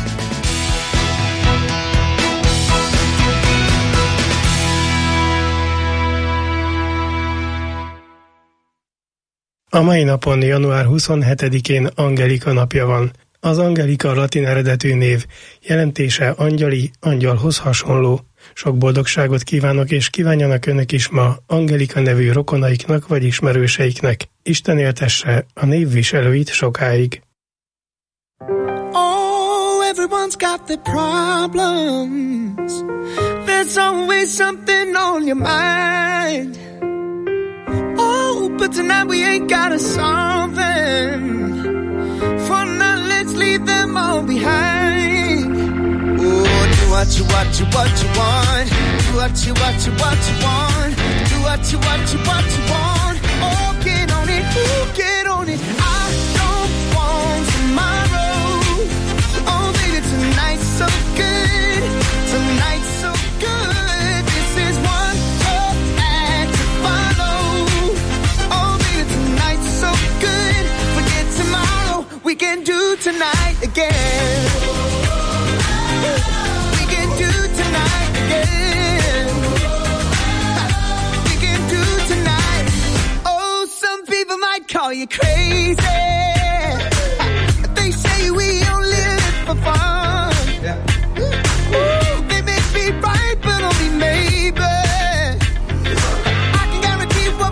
A mai napon, január huszonhetedikén Angelika napja van. Az Angelika latin eredetű név, jelentése angyali, angyalhoz hasonló. Sok boldogságot kívánok, és kívánjanak önök is ma Angelika nevű rokonaiknak vagy ismerőseiknek. Isten éltesse a névviselőit sokáig. Oh, everyone's got their problems. There's always something on your mind. Oh, but tonight we ain't gotta solve them. For now, let's leave them all behind. Oh, do what you, what you, what you want. Do what you, what you, what you want. Do what you, what you, what you want. Oh, get on it, ooh, get on it. I don't want tomorrow. Oh, baby, tonight's so good. Tonight's so good. This is one tough act to follow. Oh, baby, tonight's so good. Forget tomorrow. We can do tonight again. We can do tonight again. We can do tonight. Oh, some people might call you crazy. They say we only live for fun. Ooh, they may be right, but only maybe. I can guarantee what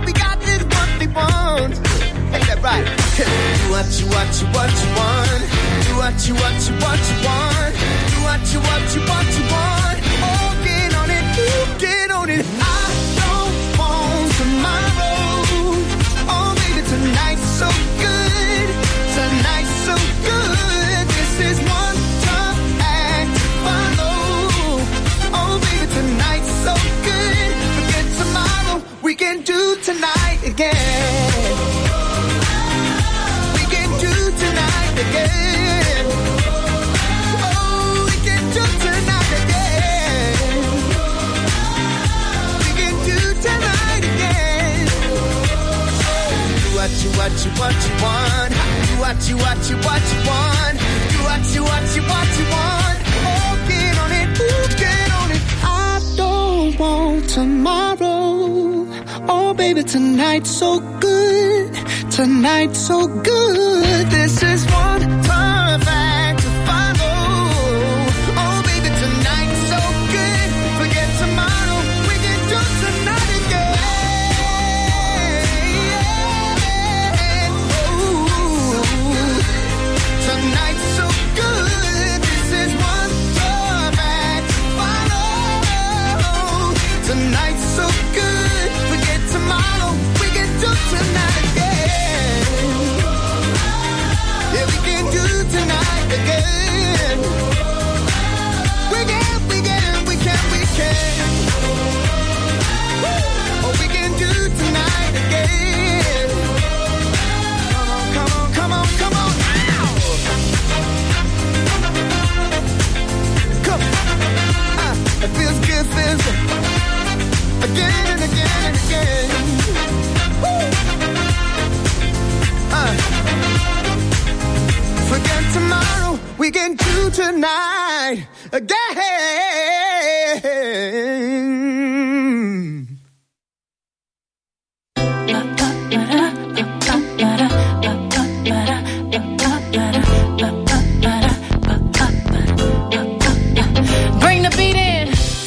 what you, what you, what you want. Do what you, what you, what you want. Do what you, what you, what you want. Oh, get on it, ooh, get on it. I don't want tomorrow. Oh, baby, tonight's so good. Tonight's so good. This is one tough act to follow. Oh, baby, tonight's so good. Forget tomorrow. We can do tonight again. We can do tonight again. Oh, we can do tonight again. We can do tonight again. Do what you, what you, what you want. Do what you, what you, what you want. Do what you, what you, what you want. Oh, get on it, ooh, get on it. I don't want tomorrow. Oh, baby, tonight's so good. Tonight's so good. This is one tough act to follow. Oh, baby, tonight's so good. Forget tomorrow. We can do tonight again. Ooh, tonight's so good. This is one tough act to follow. Tonight's so good. Forget tomorrow. We can do tonight again. Yeah, we can do tonight again. We can, we can, we can, we can. Oh, we can do tonight again. Come on, come on, come on, come on. Come on. Ah, it feels good, feels good. Again and again and again. Woo. Uh. Forget tomorrow, we can do tonight again. Bring the beat in.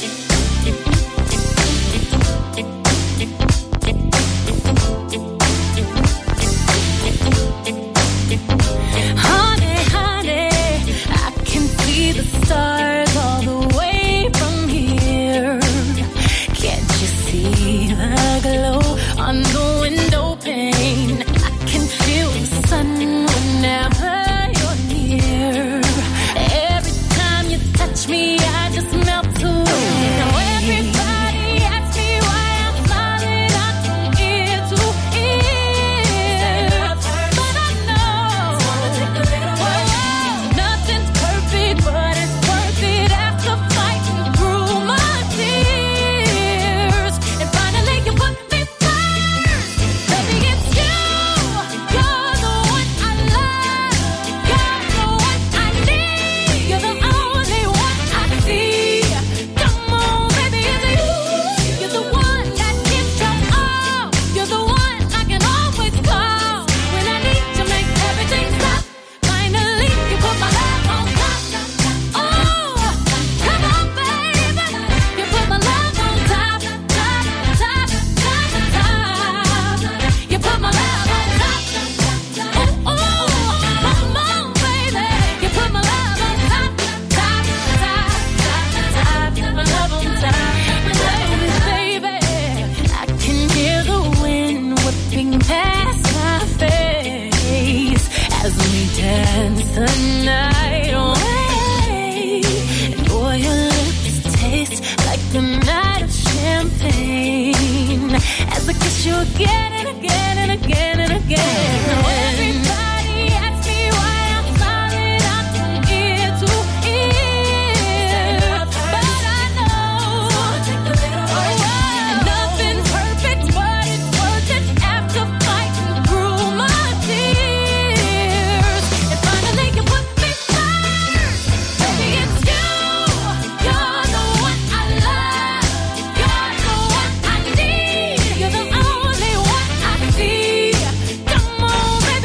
Honey, honey, I can see the stars all the way from here. Can't you see the glow on the window pane? I can feel the sun whenever you're near. Every time you touch me, I just melt away. Now everybody asks me why I'm smiling out from ear to ear, but I know nothing's perfect, but it's worth it after fighting through my tears. And finally you put me first. Baby, it's you. You're the one I love. You're the one I need. You're the only one I see. Come on, baby, it's you. You're the one that gives your all. You're the one I can always call when I need to make everything stop. Finally, you put my love on top. Oh, come on, baby. You put my love on top, top, top, top, top. You put my love on top. Oh, oh, come on, baby. You put my love on top, top, top, top, top. My love on top. Baby, baby, I can hear the wind whipping past my face as we dance the night away. And boy, your lips taste like a night of champagne as I kiss you again and again and again and again. Now everybody asks me why I'm smiling out from ear to ear, but I know nothing's perfect, but it's worth it after fighting through my tears. And finally you put me first. Baby, it's you. You're the one I love. You're the one I need. You're the only one I see. Come on, baby.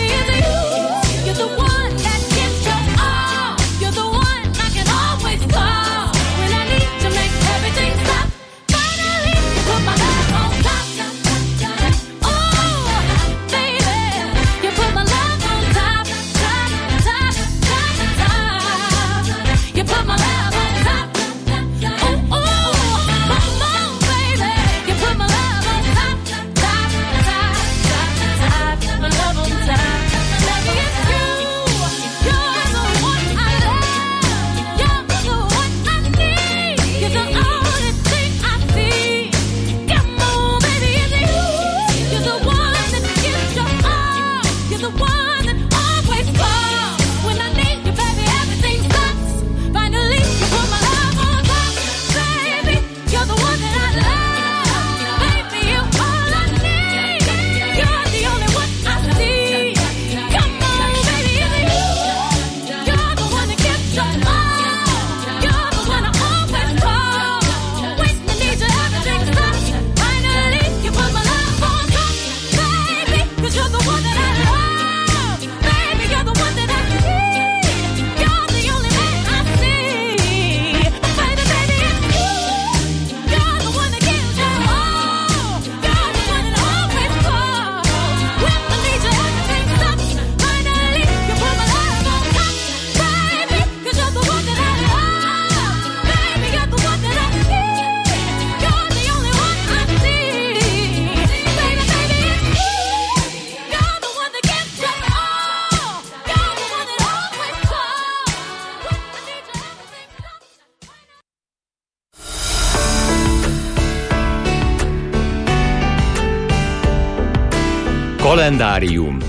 Kalendárium.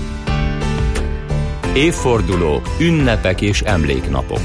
Évfordulók, ünnepek és emléknapok.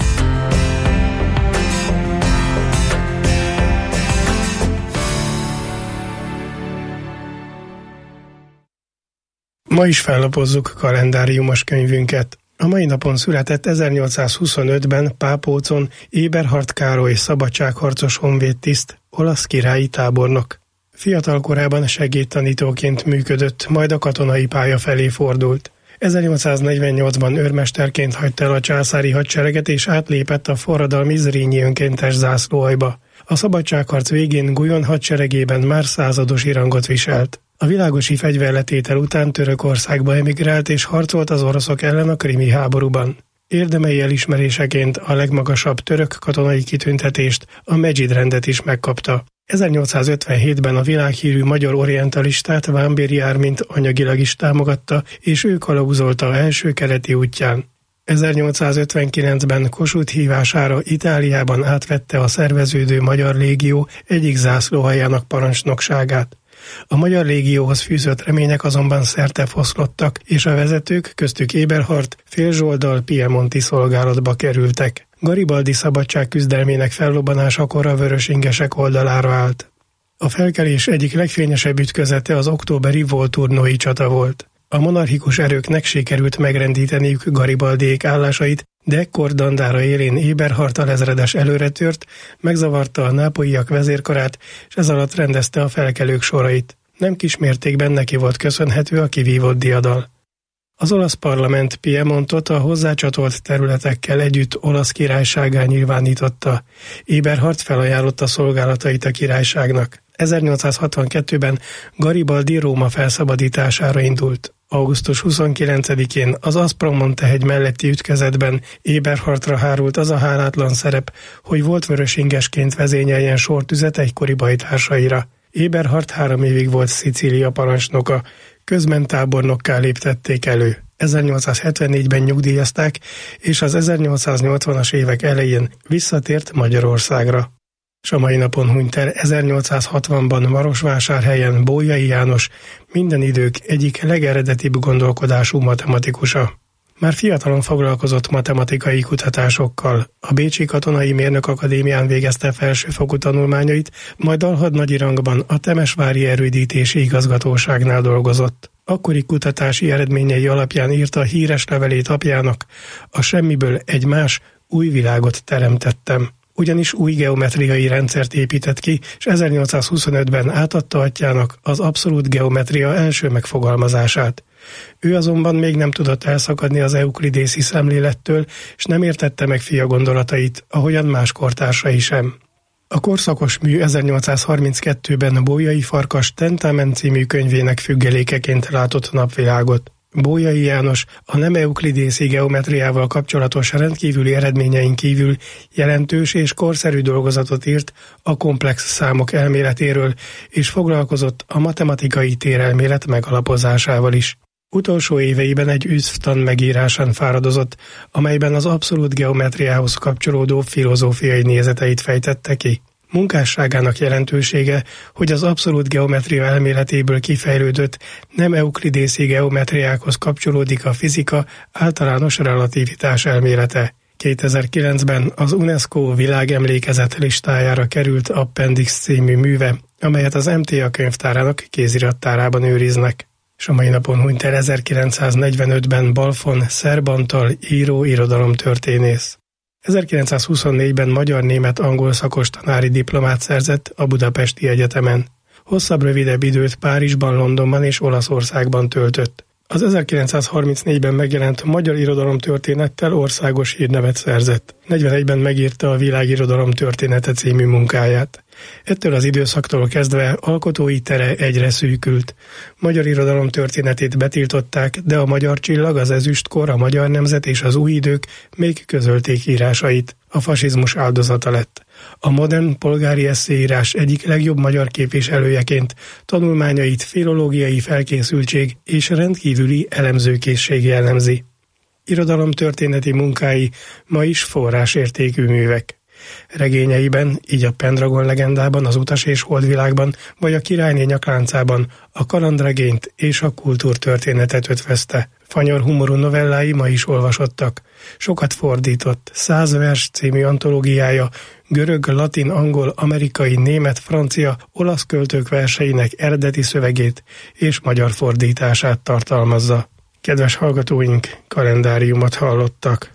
Ma is fellapozzuk kalendáriumos könyvünket. A mai napon született ezernyolcszázhuszonötben Pápócon Eberhard Károly szabadságharcos honvédtiszt, olasz királyi tábornok. Fiatal korában segédtanítóként működött, majd a katonai pálya felé fordult. ezernyolcszáznegyvennyolcban őrmesterként hagyta el a császári hadsereget és átlépett a forradalmi Zrínyi önkéntes zászlóaljba. A szabadságharc végén Guyon hadseregében már századosi rangot viselt. A világosi fegyverletétel után Törökországba emigrált és harcolt az oroszok ellen a krimi háborúban. Érdemei elismeréseként a legmagasabb török katonai kitüntetést, a Medzsid-rendet is megkapta. ezernyolcszázötvenhétben a világhírű magyar orientalistát, Vámbéry Ármint anyagilag is támogatta, és ő kalauzolta első keleti útján. ezernyolcszázötvenkilencben Kossuth hívására Itáliában átvette a szerveződő Magyar Légió egyik zászlóaljának parancsnokságát. A Magyar Légióhoz fűzött remények azonban szerte foszlottak, és a vezetők, köztük Eberhard, félzsoldal piemonti szolgálatba kerültek. Garibaldi szabadságküzdelmének fellobbanásakor a vörösingesek oldalára állt. A felkelés egyik legfényesebb ütközete az októberi Volturnói csata volt. A monarchikus erőknek sikerült megrendíteniük Garibaldiék állásait, de ekkor Dandára élén Eberhard alezredes előretört, megzavarta a nápolyiak vezérkarát, és ez alatt rendezte a felkelők sorait. Nem kis mértékben neki volt köszönhető a kivívott diadal. Az olasz parlament Piemontot a hozzácsatolt területekkel együtt olasz királysággá nyilvánította. Eberhard felajánlotta szolgálatait a királyságnak. ezernyolcszázhatvankettőben Garibaldi Róma felszabadítására indult. augusztus huszonkilencedikén az Aspromonte-hegy melletti ütközetben Eberhardra hárult az a hálátlan szerep, hogy volt vörösingesként vezényeljen sortüzet egykori bajtársaira. Eberhard három évig volt Szicília parancsnoka, közben tábornokká léptették elő. ezernyolcszázhetvennégyben nyugdíjazták, és az ezernyolcszáznyolcvanas évek elején visszatért Magyarországra. És a mai napon hunyt el ezernyolcszázhatvanban Marosvásárhelyen Bolyai János, minden idők egyik legeredetibb gondolkodású matematikusa. Már fiatalon foglalkozott matematikai kutatásokkal. A Bécsi Katonai Mérnök Akadémián végezte felsőfokú tanulmányait, majd alhadnagyi rangban a Temesvári Erődítési Igazgatóságnál dolgozott. Akkori kutatási eredményei alapján írta a híres levelét apjának: a semmiből egy más, új világot teremtettem. Ugyanis új geometriai rendszert épített ki, és ezernyolcszázhuszonötben átadta atyának az abszolút geometria első megfogalmazását. Ő azonban még nem tudott elszakadni az euklidészi szemlélettől, és nem értette meg fia gondolatait, ahogyan más kortársai sem. A korszakos mű ezernyolcszázharminckettőben Bolyai Farkas Tentamen című könyvének függelékeként látott napvilágot. Bolyai János a nem euklidészi geometriával kapcsolatos rendkívüli eredményein kívül jelentős és korszerű dolgozatot írt a komplex számok elméletéről, és foglalkozott a matematikai térelmélet megalapozásával is. Utolsó éveiben egy üszvtan megírásán fáradozott, amelyben az abszolút geometriához kapcsolódó filozófiai nézeteit fejtette ki. Munkásságának jelentősége, hogy az abszolút geometria elméletéből kifejlődött nem euklidészi geometriákhoz kapcsolódik a fizika általános relativitás elmélete. kétezer-kilencben az UNESCO világemlékezet listájára került Appendix című műve, amelyet az em té á könyvtárának kézirattárában őriznek. És a mai napon hunyt el ezerkilencszáznegyvenötben Balfon Szerb Antal író irodalomtörténész. ezerkilencszázhuszonnégyben magyar-német-angol szakos tanári diplomát szerzett a Budapesti Egyetemen. Hosszabb-rövidebb időt Párizsban, Londonban és Olaszországban töltött. Az ezerkilencszázharmincnégyben megjelent Magyar Irodalomtörténettel országos hírnevet szerzett. negyvenegyben megírta a Világirodalom története című munkáját. Ettől az időszaktól kezdve alkotói tere egyre szűkült. Magyar irodalom történetét betiltották, de a Magyar Csillag, az Ezüstkor, a Magyar Nemzet és az Új Idők még közölték írásait. A fasizmus áldozata lett. A modern polgári esszéírás egyik legjobb magyar képviselőjeként tanulmányait filológiai felkészültség és rendkívüli elemzőkészség jellemzi. Irodalomtörténeti munkái ma is forrásértékű művek. Regényeiben, így a Pendragon legendában, az Utas és Holdvilágban, vagy a Királyné nyakláncában a kalandregényt és a kultúrtörténetet ötvözte. Fanyar humorú novellái ma is olvasottak. Sokat fordított, Száz vers című antológiája görög, latin, angol, amerikai, német, francia, olasz költők verseinek eredeti szövegét és magyar fordítását tartalmazza. Kedves hallgatóink, kalendáriumot hallottak.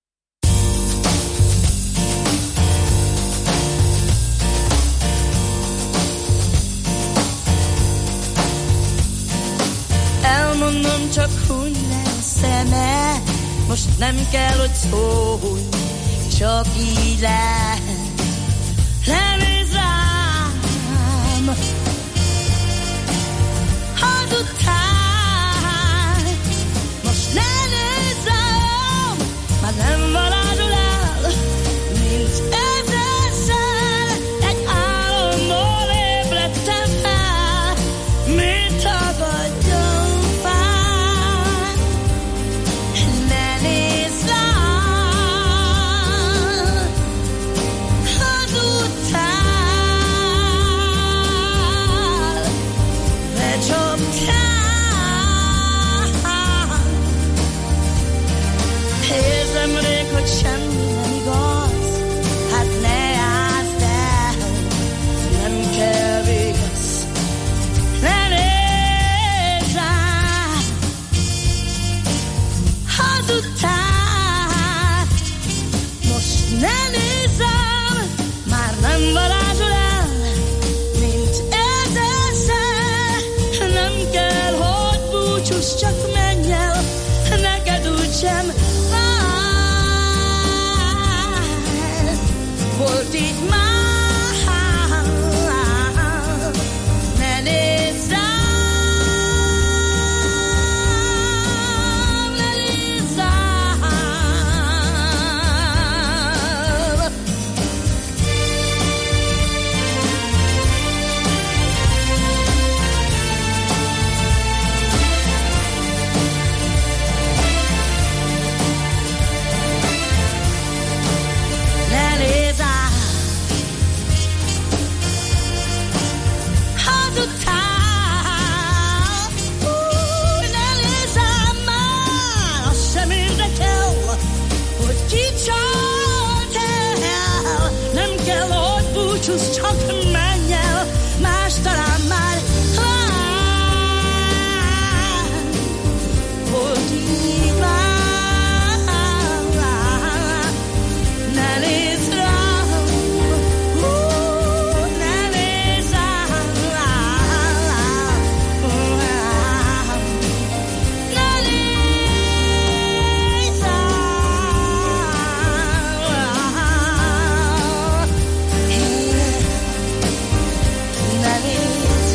Elmondom csak, hogy nem szeme, most nem kell, hogy szólj, csak így lehet. Ne nézz rám, hazudtál, most ne nézz rám, már nem varázsol el, mint ezerszer, egy álomból ébredtem fel, mit tagadjam fel, ne nézz rám, hazudtál, becsaptál, érzem rég, hogy semmi nem igaz, hát ne játszd el, nem kell vigasz, ne nézz rám, hazudtál, most ne nézz rám, már nem varázsol el, mint ezerszer, nem kell, hogy búcsúzz, csak menj el, neked úgysem vár, volt így már, ne nézz rám, ne nézz rám. Ne nézz rám, hazudtál, új, ne nézz rám már, azt sem érdekel, hogy ki csalt el, nem kell, hogy búcsúzz, csak menj el, más talán már vár, volt így már, ne nézz rám, ú, ne nézz rám, ne nézz rám, ne nézz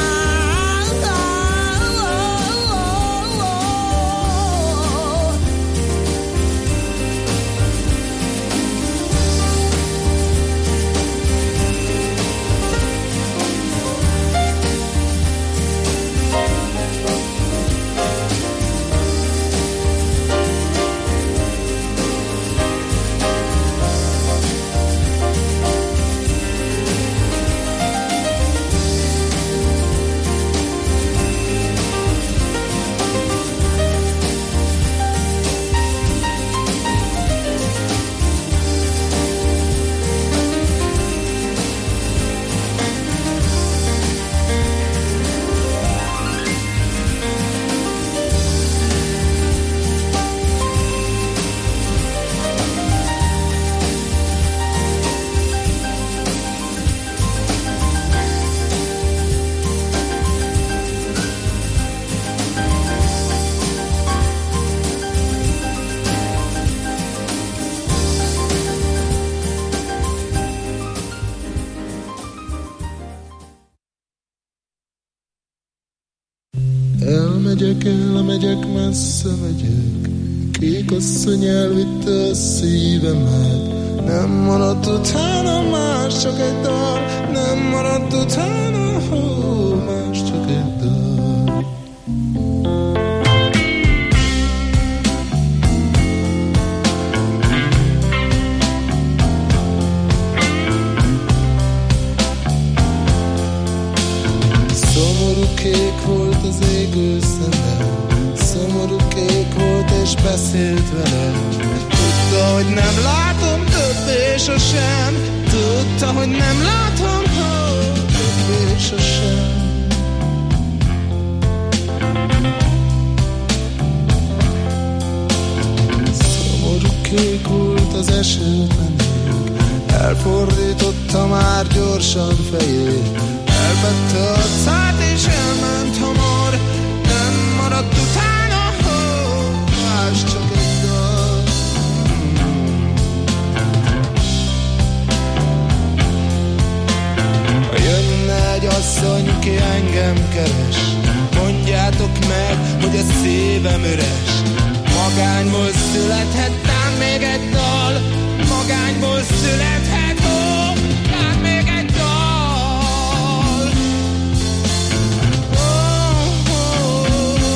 Elmegyek, elmegyek, messze megyek, kék asszony elvitte a szívemet. Nem maradt utána más, csak egy dal, nem maradt utána hó, más, csak egy dal. beszélt vele. Tudta, hogy nem látom többé sosem. Tudta, hogy nem látom többé sosem. Szomorú kék volt az esőben, elfordította már gyorsan fejét, elvette arcát és elment hamar. Nem maradt utána, oh, más csak egy dal. Ha jönne egy asszony, ki engem keres, mondjátok meg, hogy a szívem üres. Magányból születhettem még egy dal, magányból születhet, ó, hát még egy dal. Oh, oh,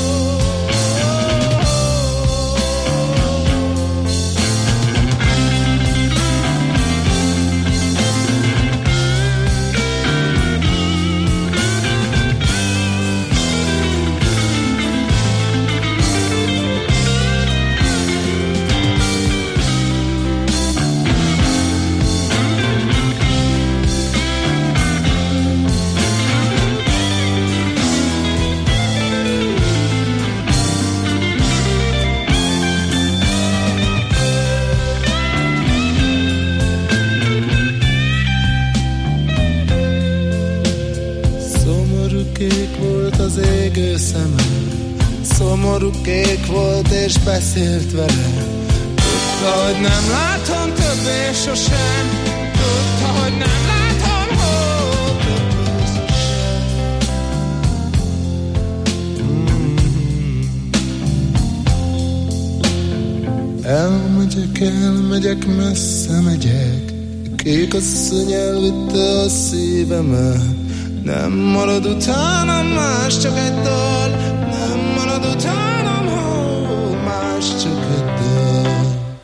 az égő szeme, szomorú kék volt és beszélt vele. Tudta, hogy nem látom többé sosem. Tudta, hogy nem látom, ó, többé sosem. Mm-hmm. Elmegyek, elmegyek, messze megyek. Kék asszony elvitte a szívemet. Nem marad utánam más, csak egy dal. Nem marad utánam, ó, más, csak egy dal.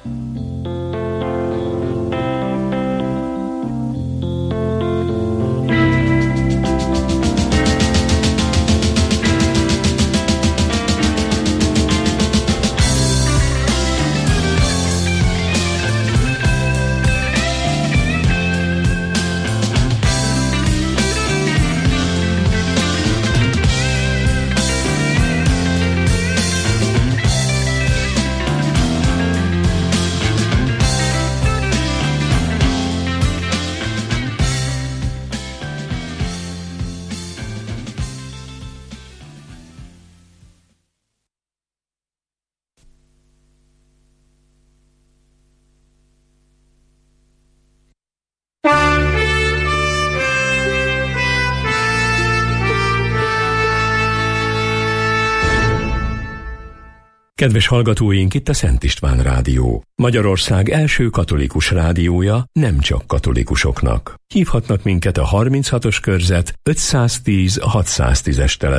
Kedves hallgatóink, itt a Szent István Rádió. Magyarország első katolikus rádiója, nem csak katolikusoknak. Hívhatnak minket a harminchatos körzet ötszáztíz hatszáztízes